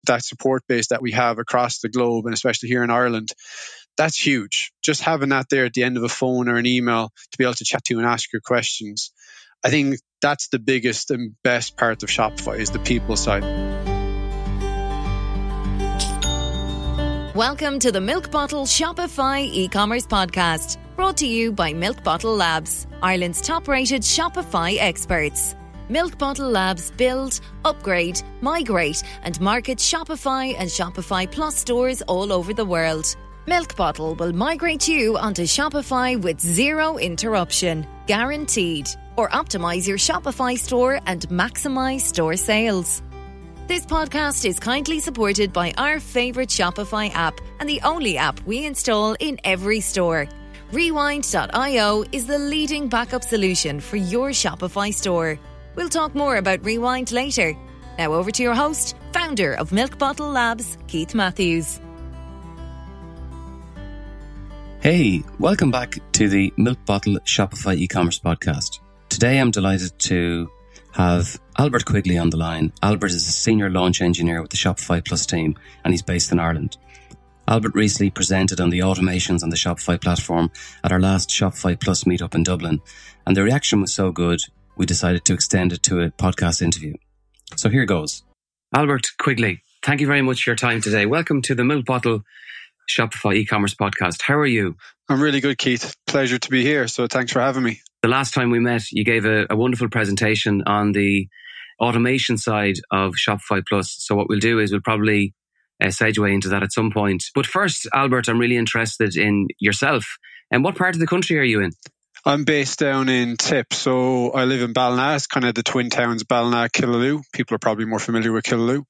that support base that we have across the globe, and especially here in Ireland, that's huge. Just having that there at the end of a phone or an email to be able to chat to and ask your questions. I think that's the biggest and best part of Shopify is the people side. Welcome to the Milk Bottle Shopify e-commerce podcast, brought to you by Milk Bottle Labs, Ireland's top-rated Shopify experts. Milk Bottle Labs build, upgrade, migrate and market Shopify and Shopify Plus stores all over the world. Milk Bottle will migrate you onto Shopify with zero interruption, guaranteed, or optimize your Shopify store and maximize store sales. This podcast is kindly supported by our favourite Shopify app and the only app we install in every store. Rewind.io is the leading backup solution for your Shopify store. We'll talk more about Rewind later. Now over to your host, founder of Milk Bottle Labs, Keith Matthews. Hey, welcome back to the Milk Bottle Shopify e-commerce podcast. Today I'm delighted to have Albert Quigley on the line. Albert is a senior launch engineer with the Shopify Plus team, and he's based in Ireland. Albert recently presented on the automations on the Shopify platform at our last Shopify Plus meetup in Dublin, and the reaction was so good, we decided to extend it to a podcast interview. So here goes. Albert Quigley, thank you very much for your time today. Welcome to the Milk Bottle Shopify e-commerce podcast. How are you? I'm really good, Keith. Pleasure to be here. So thanks for having me. The last time we met, you gave a wonderful presentation on the automation side of Shopify Plus. So what we'll do is we'll probably segue into that at some point. But first, Albert, I'm really interested in yourself. And what part of the country are you in? I'm based down in Tip. So I live in Ballina. It's kind of the twin towns, Ballina, Killaloe. People are probably more familiar with Killaloe.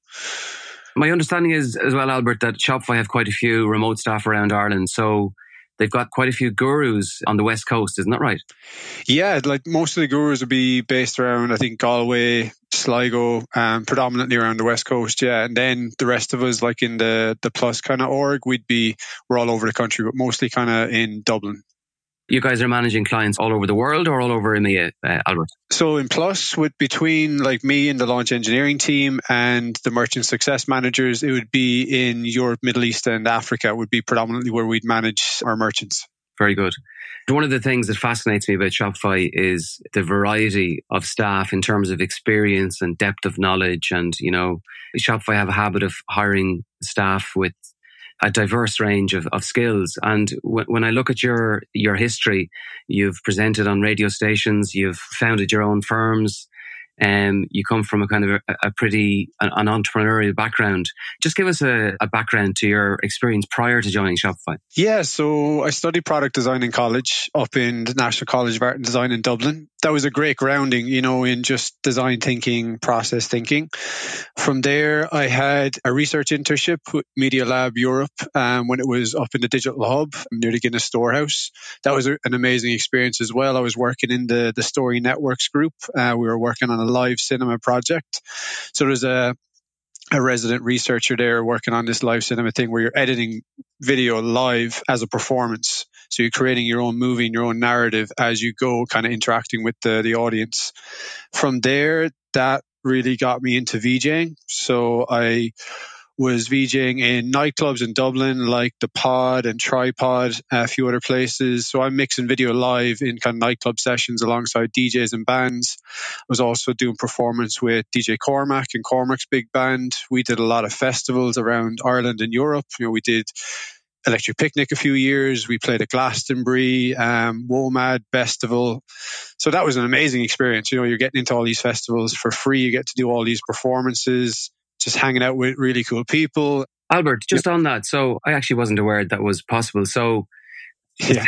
My understanding is as well, Albert, that Shopify have quite a few remote staff around Ireland. So they've got quite a few gurus on the West Coast, isn't that right? Yeah, like most of the gurus would be based around, I think, Galway, Sligo, predominantly around the West Coast, yeah. And then the rest of us, like in the Plus kind of org, we're all over the country, but mostly kind of in Dublin. You guys are managing clients all over the world or all over EMEA, Albert? So in Plus, with between like me and the launch engineering team and the merchant success managers, it would be in Europe, Middle East and Africa would be predominantly where we'd manage our merchants. Very good. One of the things that fascinates me about Shopify is the variety of staff in terms of experience and depth of knowledge. And, you know, Shopify have a habit of hiring staff with a diverse range of skills. And when I look at your history, you've presented on radio stations, you've founded your own firms, and you come from a kind of a pretty an entrepreneurial background. Just give us a background to your experience prior to joining Shopify. Yeah, so I studied product design in college up in the National College of Art and Design in Dublin. That was a great grounding, you know, in just design thinking, process thinking. From there, I had a research internship with Media Lab Europe when it was up in the Digital Hub near the Guinness Storehouse. That was an amazing experience as well. I was working in the Story Networks group. We were working on a live cinema project. So there's a resident researcher there working on this live cinema thing where you're editing video live as a performance. So you're creating your own movie and your own narrative as you go, kind of interacting with the audience. From there, that really got me into VJing. So I was VJing in nightclubs in Dublin, like The Pod and Tripod, a few other places. So I'm mixing video live in kind of nightclub sessions alongside DJs and bands. I was also doing performance with DJ Cormac and Cormac's big band. We did a lot of festivals around Ireland and Europe. You know, we did Electric Picnic a few years. We played at Glastonbury, WOMAD Festival. So that was an amazing experience. You know, you're getting into all these festivals for free. You get to do all these performances, just hanging out with really cool people. Albert, just on that. So I actually wasn't aware that was possible. So the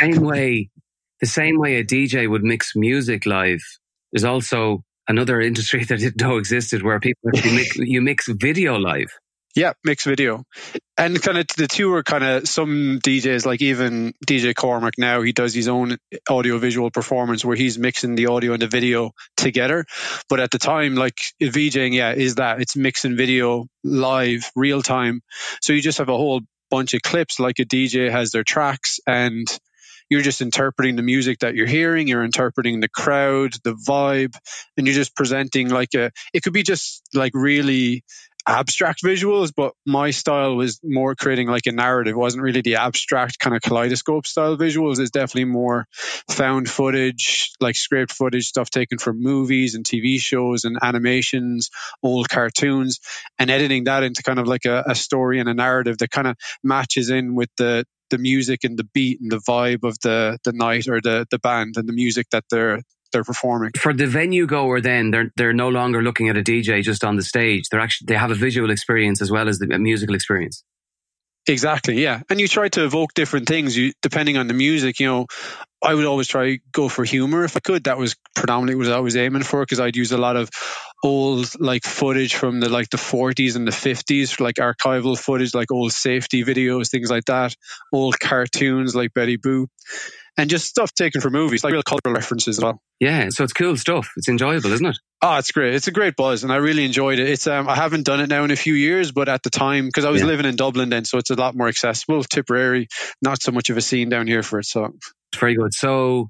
same way a DJ would mix music live, there's also another industry that I didn't know existed where people actually you mix video live. Yeah, mixed video. And kind of the two are kind of some DJs, like even DJ Cormac now, he does his own audio-visual performance where he's mixing the audio and the video together. But at the time, like VJing, it's mixing video live, real time. So you just have a whole bunch of clips like a DJ has their tracks and you're just interpreting the music that you're hearing, you're interpreting the crowd, the vibe, and you're just presenting it could be just like really abstract visuals, but my style was more creating like a narrative. It wasn't really the abstract kind of kaleidoscope style visuals. It's definitely more found footage, like scraped footage, stuff taken from movies and TV shows and animations, old cartoons, and editing that into kind of like a story and a narrative that kind of matches in with the music and the beat and the vibe of the night or the band and the music that they're performing. For the venue goer, then they're no longer looking at a DJ just on the stage. They have a visual experience as well as the musical experience. Exactly, yeah. And you try to evoke different things depending on the music. I would always try go for humor if I could. That was predominantly what I was aiming for, because I'd use a lot of old like footage from the 40s and the 50s, like archival footage, like old safety videos, things like that, old cartoons like Betty Boop, and just stuff taken from movies, like real cultural references as well. Yeah, so it's cool stuff. It's enjoyable, isn't it? Oh, it's great. It's a great buzz, and I really enjoyed it. It's I haven't done it now in a few years, but at the time, because I was living in Dublin then, so it's a lot more accessible. Tipperary, not so much of a scene down here for it. So very good. So,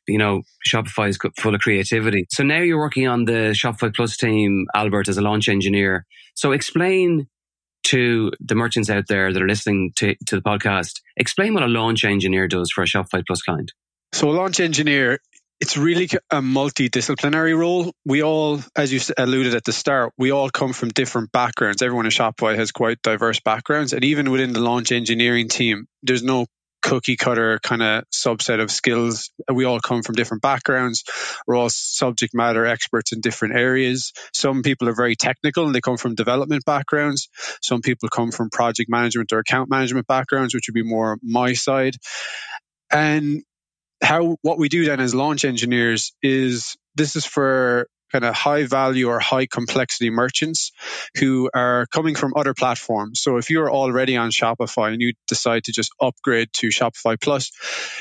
Shopify is full of creativity. So now you're working on the Shopify Plus team, Albert, as a launch engineer. So explain to the merchants out there that are listening to the podcast, explain what a launch engineer does for a Shopify Plus client. So a launch engineer, it's really a multidisciplinary role. We all, as you alluded at the start, we all come from different backgrounds. Everyone in Shopify has quite diverse backgrounds. And even within the launch engineering team, there's no cookie cutter kind of subset of skills. We all come from different backgrounds. We're all subject matter experts in different areas. Some people are very technical and they come from development backgrounds. Some people come from project management or account management backgrounds, which would be more my side. And what we do then as launch engineers is this is for kind of high value or high complexity merchants who are coming from other platforms. So if you're already on Shopify and you decide to just upgrade to Shopify Plus,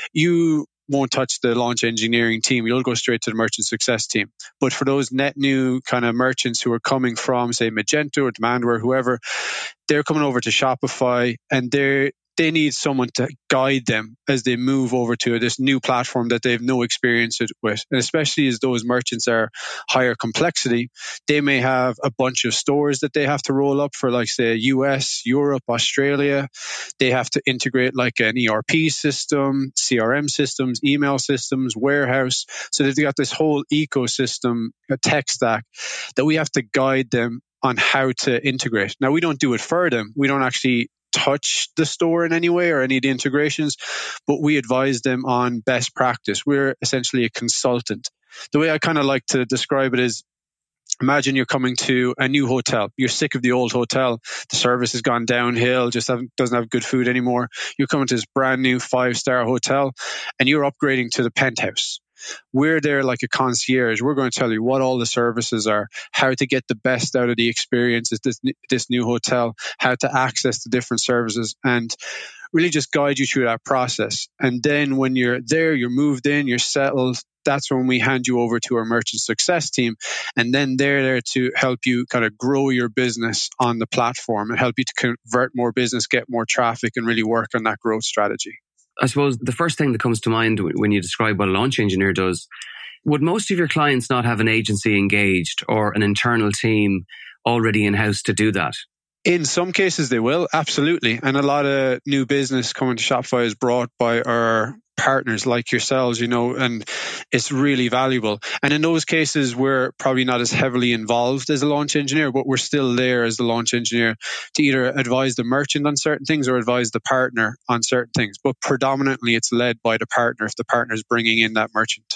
you won't touch the launch engineering team. You'll go straight to the merchant success team. But for those net new kind of merchants who are coming from, say, Magento or Demandware, whoever, they're coming over to Shopify and they need someone to guide them as they move over to this new platform that they have no experience with. And especially as those merchants are higher complexity, they may have a bunch of stores that they have to roll up for, like, say, US, Europe, Australia. They have to integrate like an ERP system, CRM systems, email systems, warehouse. So they've got this whole ecosystem, a tech stack that we have to guide them on how to integrate. Now, we don't do it for them. We don't actually touch the store in any way or any of the integrations, but we advise them on best practice. We're essentially a consultant. The way I kind of like to describe it is, imagine you're coming to a new hotel. You're sick of the old hotel. The service has gone downhill, doesn't have good food anymore. You're coming to this brand new 5-star hotel and you're upgrading to the penthouse. We're there like a concierge. We're going to tell you what all the services are, how to get the best out of the experience at this new hotel, how to access the different services, and really just guide you through that process. And then when you're there, you're moved in, you're settled, that's when we hand you over to our merchant success team. And then they're there to help you kind of grow your business on the platform and help you to convert more business, get more traffic, and really work on that growth strategy. I suppose the first thing that comes to mind when you describe what a launch engineer does, would most of your clients not have an agency engaged or an internal team already in-house to do that? In some cases they will, absolutely. And a lot of new business coming to Shopify is brought by our partners like yourselves, and it's really valuable. And in those cases, we're probably not as heavily involved as a launch engineer, but we're still there as the launch engineer to either advise the merchant on certain things or advise the partner on certain things. But predominantly, it's led by the partner if the partner is bringing in that merchant.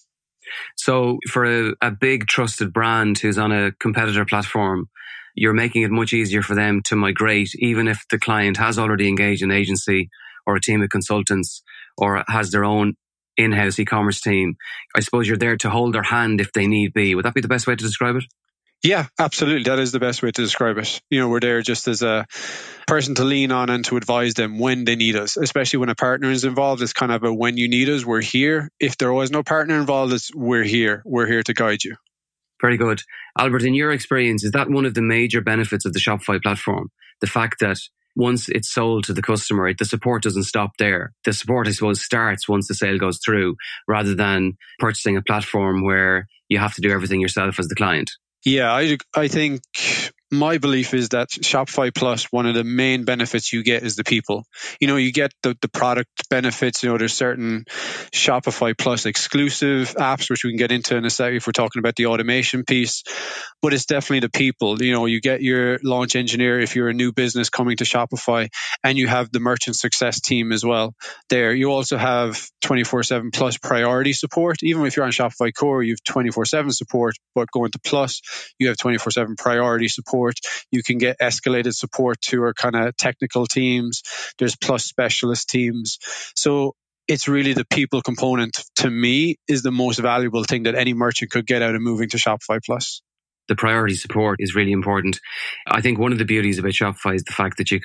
So for a big trusted brand who's on a competitor platform, you're making it much easier for them to migrate, even if the client has already engaged an agency or a team of consultants or has their own in-house e-commerce team. I suppose you're there to hold their hand if they need be. Would that be the best way to describe it? Yeah, absolutely. That is the best way to describe it. We're there just as a person to lean on and to advise them when they need us, especially when a partner is involved. It's kind of a when you need us, we're here. If there was no partner involved, it's we're here. We're here to guide you. Very good. Albert, in your experience, is that one of the major benefits of the Shopify platform? The fact that once it's sold to the customer, the support doesn't stop there. The support, I suppose, starts once the sale goes through, rather than purchasing a platform where you have to do everything yourself as the client. Yeah, I think my belief is that Shopify Plus, one of the main benefits you get is the people. You get the product benefits. There's certain Shopify Plus exclusive apps, which we can get into in a second if we're talking about the automation piece. But it's definitely the people. You get your launch engineer if you're a new business coming to Shopify, and you have the merchant success team as well there. You also have 24/7 Plus priority support. Even if you're on Shopify Core, you have 24/7 support, but going to Plus, you have 24/7 priority support. You can get escalated support to our kind of technical teams. There's Plus specialist teams. So it's really the people component, to me, is the most valuable thing that any merchant could get out of moving to Shopify Plus. The priority support is really important. I think one of the beauties about Shopify is the fact that you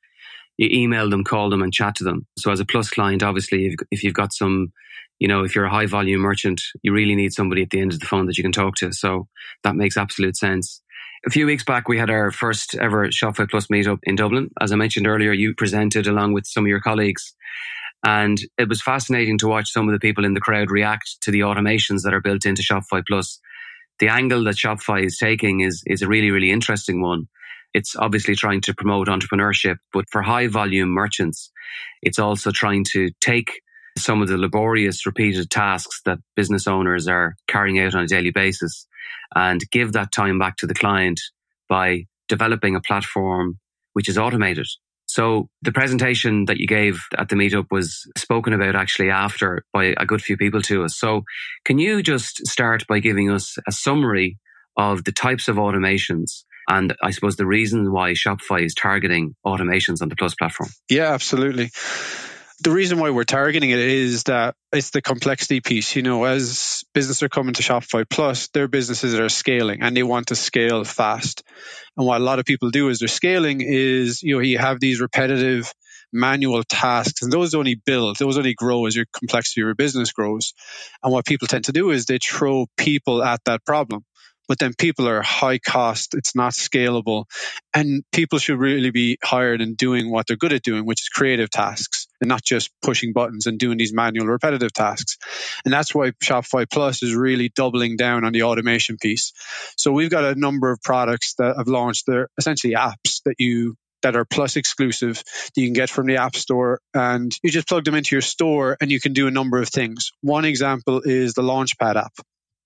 email them, call them, and chat to them. So as a Plus client, obviously, if you've got some, if you're a high volume merchant, you really need somebody at the end of the phone that you can talk to. So that makes absolute sense. A few weeks back, we had our first ever Shopify Plus meetup in Dublin. As I mentioned earlier, you presented along with some of your colleagues. And it was fascinating to watch some of the people in the crowd react to the automations that are built into Shopify Plus. The angle that Shopify is taking is a really, really interesting one. It's obviously trying to promote entrepreneurship, but for high volume merchants, it's also trying to take some of the laborious, repeated tasks that business owners are carrying out on a daily basis and give that time back to the client by developing a platform which is automated. So the presentation that you gave at the meetup was spoken about actually after by a good few people to us. So can you just start by giving us a summary of the types of automations and I suppose the reason why Shopify is targeting automations on the Plus platform? Yeah, absolutely. The reason why we're targeting it is that it's the complexity piece. As businesses are coming to Shopify Plus, they're businesses that are scaling and they want to scale fast. And what a lot of people do as they're scaling is, you have these repetitive manual tasks, and those only grow as your complexity of your business grows. And what people tend to do is they throw people at that problem. But then people are high cost, it's not scalable, and people should really be hired in doing what they're good at doing, which is creative tasks, and not just pushing buttons and doing these manual repetitive tasks. And that's why Shopify Plus is really doubling down on the automation piece. So we've got a number of products that have launched. They're essentially apps that are Plus exclusive that you can get from the App Store, and you just plug them into your store and you can do a number of things. One example is the Launchpad app.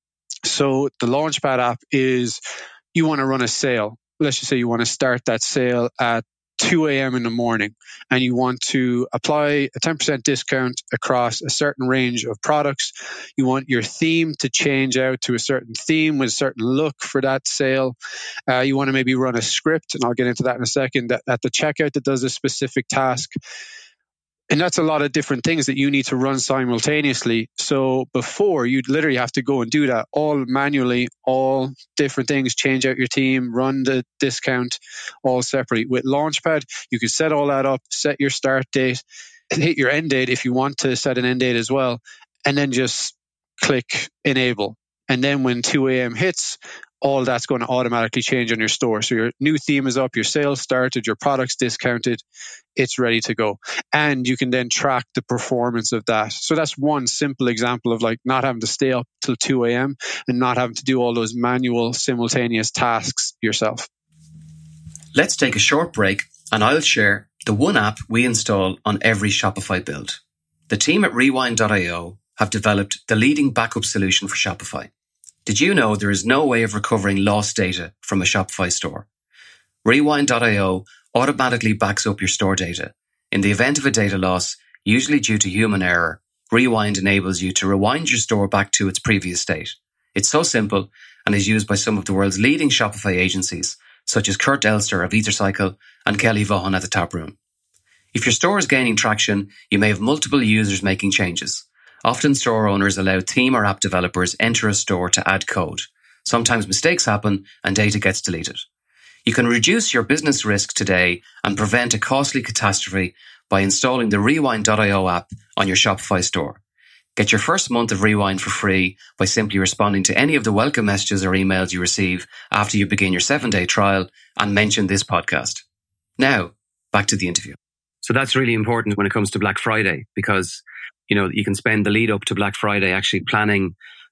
So the Launchpad app is, you want to run a sale. Let's just say you want to start that sale at 2 a.m. in the morning, and you want to apply a 10% discount across a certain range of products. You want your theme to change out to a certain theme with a certain look for that sale. You want to maybe run a script, and I'll get into that in a second, at the checkout that does a specific task. And that's a lot of different things that you need to run simultaneously. So before, you'd literally have to go and do that all manually, all different things, change out your team, run the discount all separately. With Launchpad, you can set all that up, set your start date, hit your end date if you want to set an end date as well, and then just click enable. And then when 2 a.m. hits, all that's going to automatically change on your store. So your new theme is up, your sales started, your product's discounted, it's ready to go. And you can then track the performance of that. So that's one simple example of not having to stay up till 2 a.m. and not having to do all those manual simultaneous tasks yourself. Let's take a short break and I'll share the one app we install on every Shopify build. The team at Rewind.io have developed the leading backup solution for Shopify. Did you know there is no way of recovering lost data from a Shopify store? Rewind.io automatically backs up your store data. In the event of a data loss, usually due to human error, Rewind enables you to rewind your store back to its previous state. It's so simple and is used by some of the world's leading Shopify agencies, such as Kurt Elster of EtherCycle and Kelly Vaughan at the Tap Room. If your store is gaining traction, you may have multiple users making changes. Often store owners allow theme or app developers enter a store to add code. Sometimes mistakes happen and data gets deleted. You can reduce your business risk today and prevent a costly catastrophe by installing the Rewind.io app on your Shopify store. Get your first month of Rewind for free by simply responding to any of the welcome messages or emails you receive after you begin your 7-day trial and mention this podcast. Now, back to the interview. So that's really important when it comes to Black Friday because you can spend the lead up to Black Friday actually planning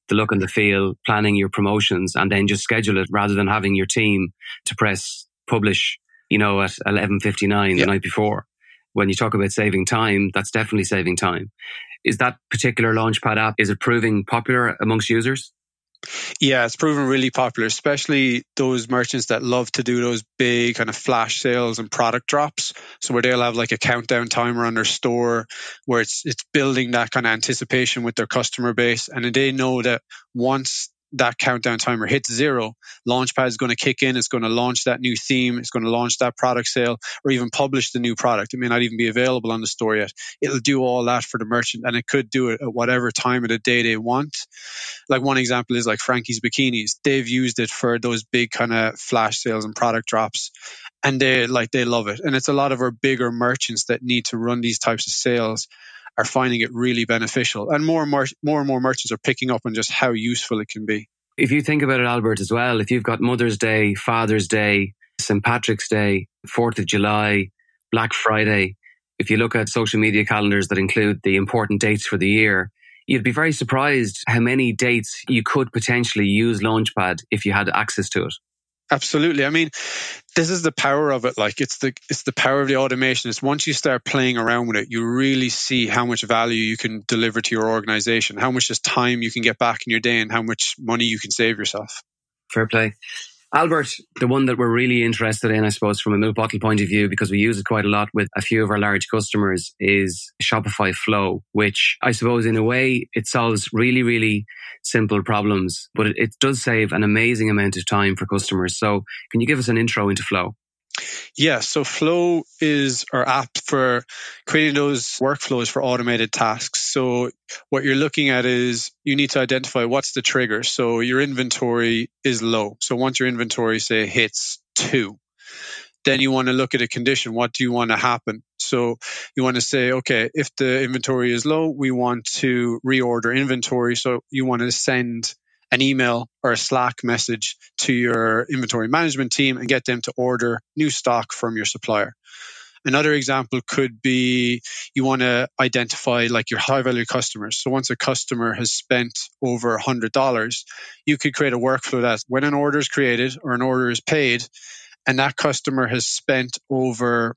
the look and the feel, planning your promotions, and then just schedule it rather than having your team to press publish, at 11:59 the night before. When you talk about saving time, that's definitely saving time. Is that particular Launchpad app, is it proving popular amongst users? Yeah, it's proven really popular, especially those merchants that love to do those big kind of flash sales and product drops. So where they'll have like a countdown timer on their store where it's building that kind of anticipation with their customer base. And they know that once that countdown timer hits 0, Launchpad is going to kick in. It's going to launch that new theme. It's going to launch that product sale or even publish the new product. It may not even be available on the store yet. It'll do all that for the merchant, and it could do it at whatever time of the day they want. Like one example is like Frankie's Bikinis. They've used it for those big kind of flash sales and product drops, and they love it. And it's a lot of our bigger merchants that need to run these types of sales are finding it really beneficial. And more and more merchants are picking up on just how useful it can be. If you think about it, Albert, as well, if you've got Mother's Day, Father's Day, St. Patrick's Day, 4th of July, Black Friday, if you look at social media calendars that include the important dates for the year, you'd be very surprised how many dates you could potentially use Launchpad if you had access to it. Absolutely. I mean, this is the power of it. Like it's the power of the automation. It's once you start playing around with it, you really see how much value you can deliver to your organization, how much just time you can get back in your day, and how much money you can save yourself. Fair play. Albert, the one that we're really interested in, I suppose, from a Milk Bottle point of view, because we use it quite a lot with a few of our large customers, is Shopify Flow, which I suppose in a way it solves really, really simple problems, but it does save an amazing amount of time for customers. So can you give us an intro into Flow? Yeah, so Flow is our app for creating those workflows for automated tasks. So what you're looking at is you need to identify what's the trigger. So your inventory is low. So once your inventory, say, hits 2, then you want to look at a condition. What do you want to happen? So you want to say, okay, if the inventory is low, we want to reorder inventory. So you want to send an email or a Slack message to your inventory management team and get them to order new stock from your supplier. Another example could be you want to identify like your high value customers. So once a customer has spent over $100, you could create a workflow that when an order is created or an order is paid and that customer has spent over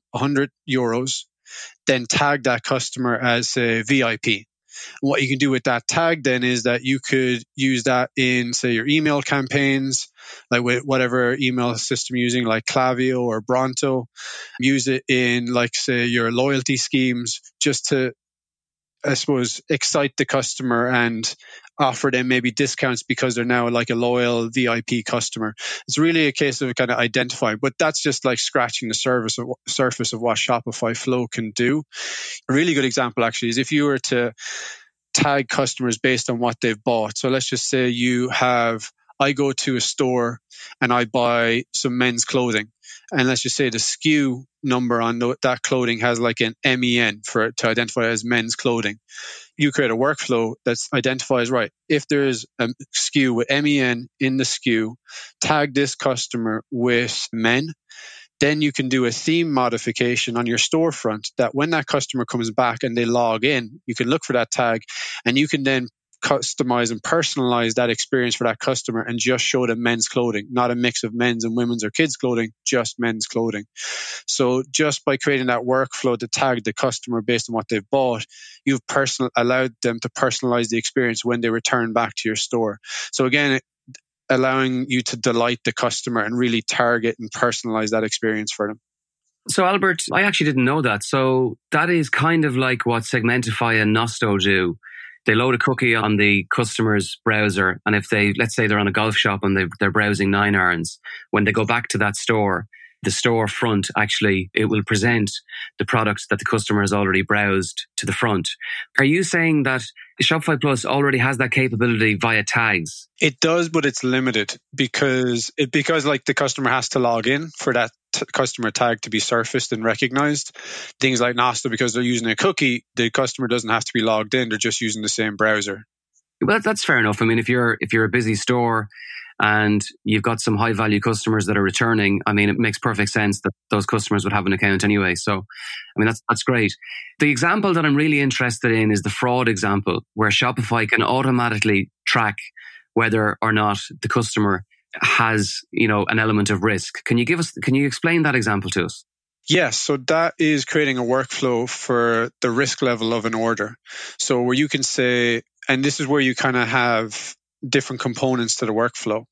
€100, then tag that customer as a VIP. What you can do with that tag then is that you could use that in, say, your email campaigns, like with whatever email system you're using, like Klaviyo or Bronto. Use it in, like, say, your loyalty schemes, just to, I suppose, excite the customer and offer them maybe discounts because they're now like a loyal VIP customer. It's really a case of kind of identifying, but that's just like scratching the surface of what Shopify Flow can do. A really good example actually is if you were to tag customers based on what they've bought. So let's just say I go to a store and I buy some men's clothing. And let's just say the SKU number on that clothing has like an MEN to identify as men's clothing. You create a workflow that identifies, right, if there's a SKU with MEN in the SKU, tag this customer with men. Then you can do a theme modification on your storefront that when that customer comes back and they log in, you can look for that tag and you can then customize and personalize that experience for that customer and just show them men's clothing, not a mix of men's and women's or kids' clothing, just men's clothing. So just by creating that workflow to tag the customer based on what they've bought, you've allowed them to personalize the experience when they return back to your store. So again, allowing you to delight the customer and really target and personalize that experience for them. So Albert, I actually didn't know that. So that is kind of like what Segmentify and Nosto do. They load a cookie on the customer's browser, and if let's say they're on a golf shop and they're browsing 9 irons, when they go back to that store, the store front actually, it will present the products that the customer has already browsed to the front. Are you saying that Shopify Plus already has that capability via tags? It does, but it's limited because like the customer has to log in for that customer tag to be surfaced and recognized. Things like Nosto, because they're using a cookie, the customer doesn't have to be logged in. They're just using the same browser. Well, that's fair enough. I mean, if you're a busy store and you've got some high value customers that are returning, I mean, it makes perfect sense that those customers would have an account anyway. So, I mean, that's great. The example that I'm really interested in is the fraud example, where Shopify can automatically track whether or not the customer has, an element of risk. Can you explain that example to us? Yes, so that is creating a workflow for the risk level of an order. So where you can say, and this is where you kind of have different components to the workflow.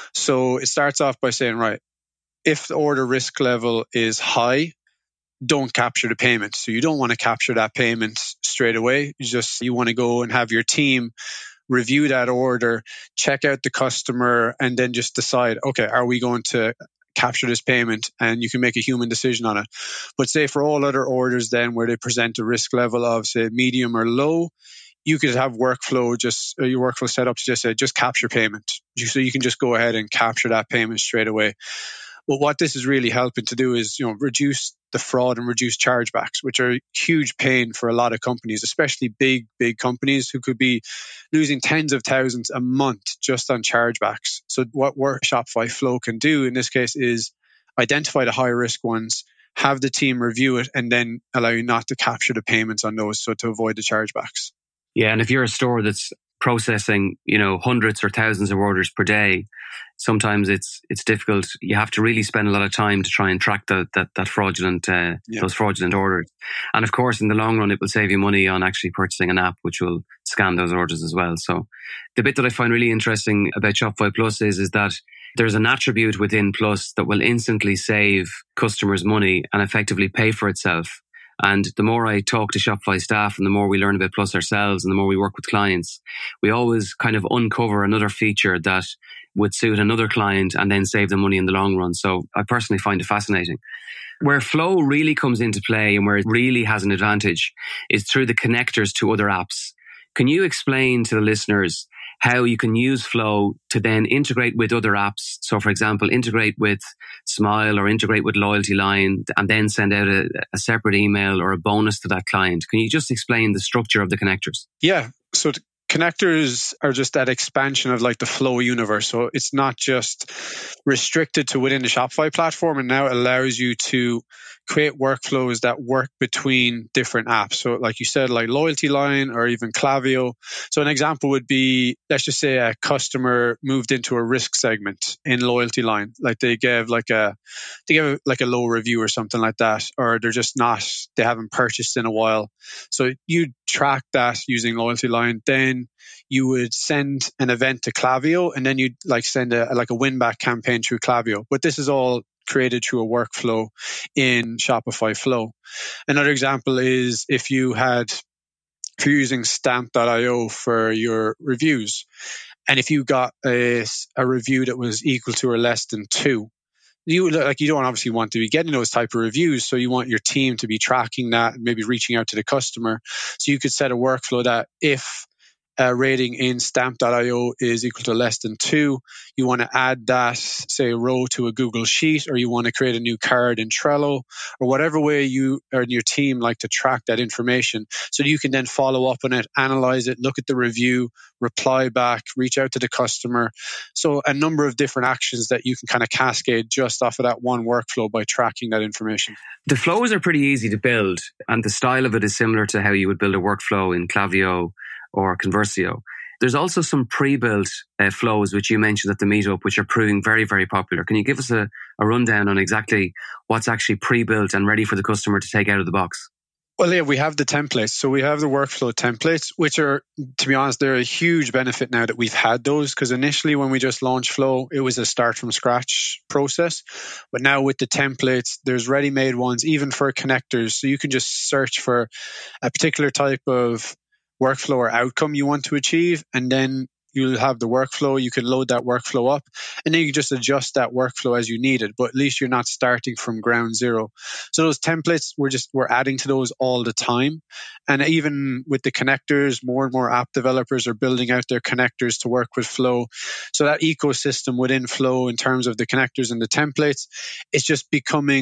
So it starts off by saying, right, if the order risk level is high, don't capture the payment. So you don't want to capture that payment straight away. You want to go and have your team review that order, check out the customer, and then just decide, okay, are we going to capture this payment? And you can make a human decision on it. But say for all other orders then where they present a risk level of, say, medium or low, you could have your workflow set up to just say, just capture payment. So you can just go ahead and capture that payment straight away. But what this is really helping to do is, reduce the fraud and reduce chargebacks, which are a huge pain for a lot of companies, especially big companies who could be losing tens of thousands a month just on chargebacks. So what Shopify Flow can do in this case is identify the high risk ones, have the team review it, and then allow you not to capture the payments on those, so to avoid the chargebacks. Yeah, and if you're a store that's processing, hundreds or thousands of orders per day, sometimes it's difficult. You have to really spend a lot of time to try and track that fraudulent those fraudulent orders. And of course, in the long run, it will save you money on actually purchasing an app which will scan those orders as well. So the bit that I find really interesting about Shopify Plus is that there's an attribute within Plus that will instantly save customers money and effectively pay for itself. And the more I talk to Shopify staff and the more we learn about Plus ourselves and the more we work with clients, we always kind of uncover another feature that would suit another client and then save them money in the long run. So I personally find it fascinating. Where Flow really comes into play and where it really has an advantage is through the connectors to other apps. Can you explain to the listeners how you can use Flow to then integrate with other apps? So, for example, integrate with Smile or integrate with Loyalty Line and then send out a separate email or a bonus to that client. Can you just explain the structure of the connectors? Yeah. So connectors are just that expansion of like the Flow universe. So it's not just restricted to within the Shopify platform, and now it allows you to create workflows that work between different apps. So like you said, like Loyalty Line or even Klaviyo. So an example would be, let's just say a customer moved into a risk segment in Loyalty Line. Like they gave like a low review or something like that, or they haven't purchased in a while. So you track that using Loyalty Line. Then you would send an event to Klaviyo, and then you'd like send a win-back campaign through Klaviyo. But this is all created through a workflow in Shopify Flow. Another example is if you're using Stamp.io for your reviews, and if you got a review that was equal to or less than 2, you don't obviously want to be getting those type of reviews, so you want your team to be tracking that and maybe reaching out to the customer. So you could set a workflow that if a rating in Stamp.io is equal to less than 2, you want to add that, say, row to a Google Sheet, or you want to create a new card in Trello, or whatever way you or your team like to track that information, so you can then follow up on it, analyze it, look at the review, reply back, reach out to the customer. So a number of different actions that you can kind of cascade just off of that one workflow by tracking that information. The flows are pretty easy to build, and the style of it is similar to how you would build a workflow in Klaviyo or Conversio. There's also some pre-built flows, which you mentioned at the meetup, which are proving very, very popular. Can you give us a rundown on exactly what's actually pre-built and ready for the customer to take out of the box? Well, yeah, we have the templates. So we have the workflow templates, which are, to be honest, they're a huge benefit now that we've had those, because initially when we just launched Flow, it was a start from scratch process. But now with the templates, there's ready-made ones, even for connectors. So you can just search for a particular type of workflow or outcome you want to achieve, and then you'll have the workflow. You can load that workflow up, and then you can just adjust that workflow as you need it. But at least you're not starting from ground zero. So those templates, we're adding to those all the time. And even with the connectors, more and more app developers are building out their connectors to work with Flow. So that ecosystem within Flow, in terms of the connectors and the templates, it's just becoming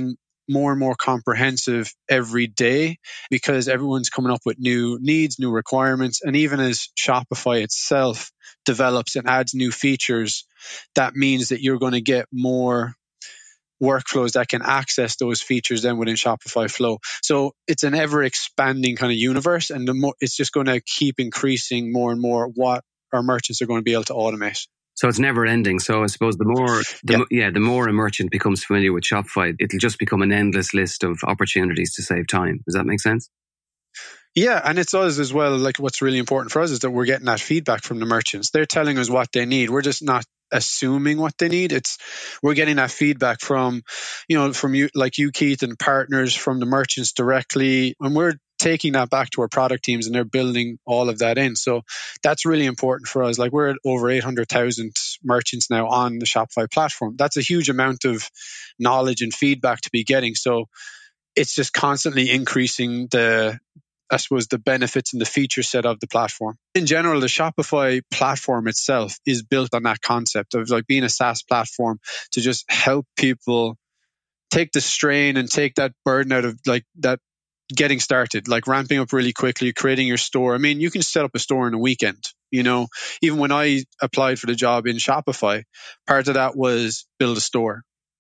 more and more comprehensive every day because everyone's coming up with new needs, new requirements. And even as Shopify itself develops and adds new features, that means that you're going to get more workflows that can access those features then within Shopify Flow. So it's an ever expanding kind of universe, and it's just going to keep increasing more and more what our merchants are going to be able to automate. So it's never ending. So I suppose the more a merchant becomes familiar with Shopify, it'll just become an endless list of opportunities to save time. Does that make sense? Yeah, and it's us as well. Like, what's really important for us is that we're getting that feedback from the merchants. They're telling us what they need. We're just not assuming what they need. We're getting that feedback from you, like you, Keith, and partners from the merchants directly, and we're taking that back to our product teams, and they're building all of that in. So that's really important for us. Like, we're at over 800,000 merchants now on the Shopify platform. That's a huge amount of knowledge and feedback to be getting. So it's just constantly increasing the benefits and the feature set of the platform. In general, the Shopify platform itself is built on that concept of like being a SaaS platform to just help people take the strain and take that burden out of like that getting started, like ramping up really quickly, creating your store. I mean, you can set up a store in a weekend. Even when I applied for the job in Shopify, part of that was build a store,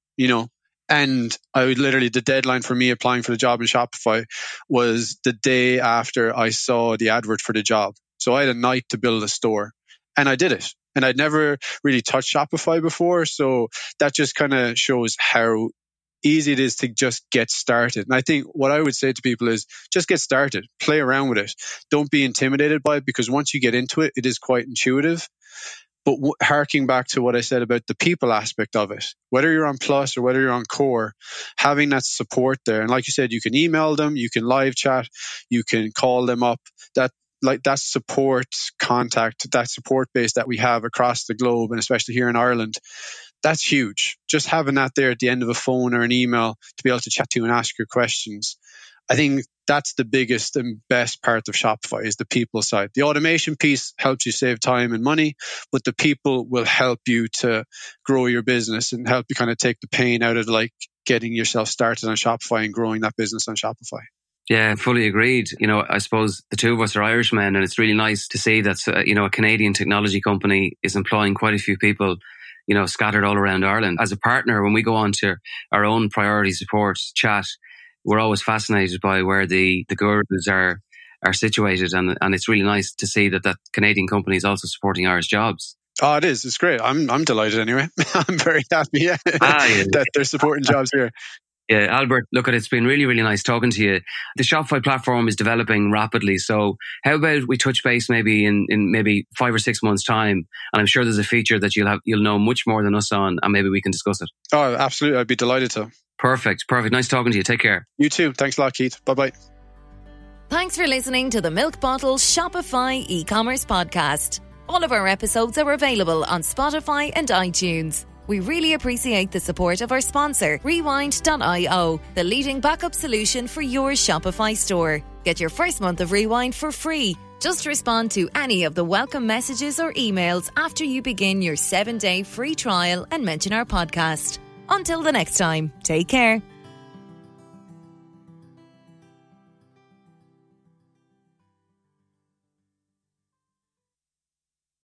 and the deadline for me applying for the job in Shopify was the day after I saw the advert for the job. So I had a night to build a store, and I did it. And I'd never really touched Shopify before. So that just kind of shows how easy it is to just get started. And I think what I would say to people is just get started, play around with it. Don't be intimidated by it, because once you get into it, it is quite intuitive. But harking back to what I said about the people aspect of it, whether you're on Plus or whether you're on Core, having that support there. And like you said, you can email them, you can live chat, you can call them up. That support contact, that support base that we have across the globe, and especially here in Ireland, that's huge. Just having that there at the end of a phone or an email to be able to chat to and ask your questions. I think that's the biggest and best part of Shopify is the people side. The automation piece helps you save time and money, but the people will help you to grow your business and help you kind of take the pain out of like getting yourself started on Shopify and growing that business on Shopify. Yeah, fully agreed. I suppose the two of us are Irishmen, and it's really nice to see that, a Canadian technology company is employing quite a few people, scattered all around Ireland. As a partner, when we go on to our own priority support chat, we're always fascinated by where the gurus are situated. And it's really nice to see that Canadian company is also supporting Irish jobs. Oh, it is. It's great. I'm delighted anyway. I'm very happy that they're supporting jobs here. Yeah, Albert, look, it's been really, really nice talking to you. The Shopify platform is developing rapidly. So how about we touch base maybe in maybe 5 or 6 months' time? And I'm sure there's a feature that you'll know much more than us on, and maybe we can discuss it. Oh, absolutely. I'd be delighted to. Perfect. Nice talking to you. Take care. You too. Thanks a lot, Keith. Bye-bye. Thanks for listening to the Milk Bottle Shopify e-commerce podcast. All of our episodes are available on Spotify and iTunes. We really appreciate the support of our sponsor, Rewind.io, the leading backup solution for your Shopify store. Get your first month of Rewind for free. Just respond to any of the welcome messages or emails after you begin your 7-day free trial and mention our podcast. Until the next time, take care.